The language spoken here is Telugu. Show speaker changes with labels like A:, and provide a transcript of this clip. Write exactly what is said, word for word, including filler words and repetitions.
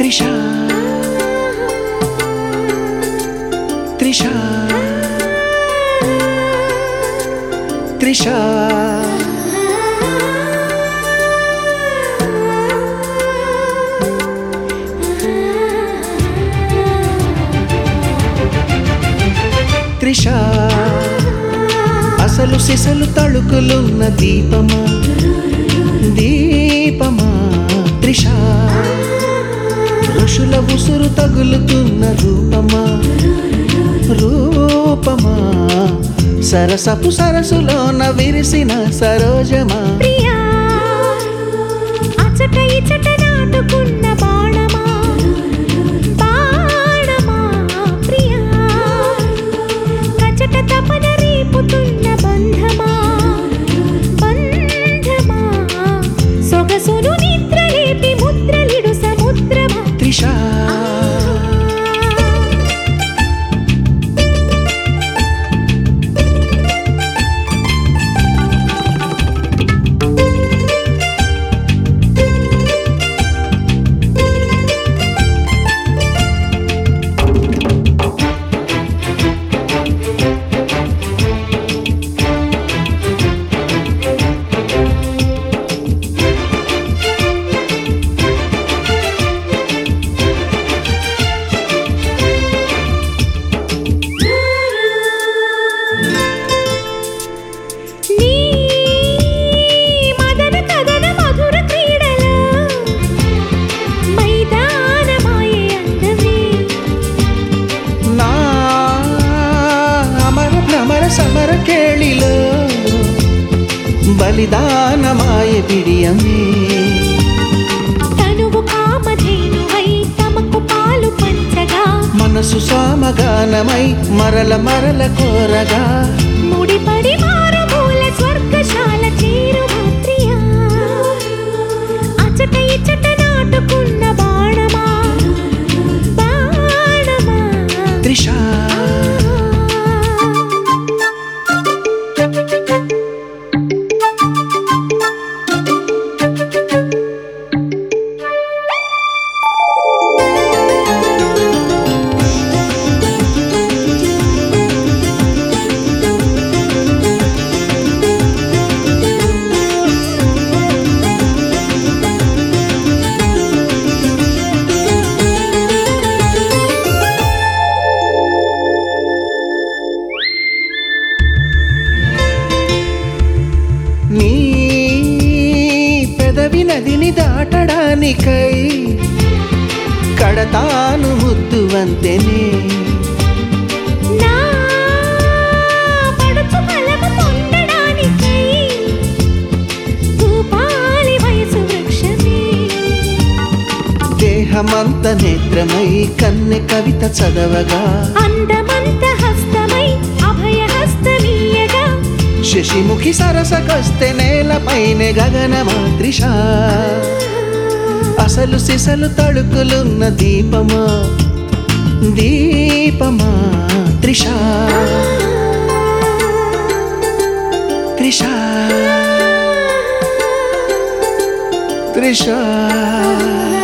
A: త్రిషా త్రిషా త్రిషా త్రిషా అసలు సిసలు తళుకులున్న దీపమా దీపమా త్రిషా ఋషుల ఉసురు తగులుతున్న రూపమా రూపమా సరసపు సరసులోన విరిసిన సరోజమా
B: ప్రియా అచట ఇచట నాటుకున్న బాణమా బాణమా ప్రియా కచట తపన రేపుతున్న బంధమా బంధమా సొగసును నిద్ర లేపి ముద్రలిడు సముద్రమా
A: త్రిషా సమర కేళిలో బలిదానమాయ బిడియమే
B: తనువు కామధేనువై తమకు పాలు పంచగా
A: మనసు సామగానమై మరల మరల కోరగా
B: ముడిపడి మారుమూల స్వర్గశాల చేరువా ప్రియా అచట ఇచట నాటుకున్న బాణమా బాణమా
A: త్రిషా నీ పెదవి నదిని దాటడానికై కడతాను ముద్దు వంతెనే
B: నా పడుచు ఫలము పొందడానికై భూపాలి వయసు వృక్షమే
A: దేహమంత నేత్రమై కన్నె కవిత చదవగా
B: అందమంత హస్తమై అభయ హస్తమీయగా
A: శశిముఖి సరసకొస్తే నేలపైనే గగనమా త్రిషా అసలు సిసలు తళుకులున్న దీపమా దీపమా త్రిషా త్రిషా త్రిషా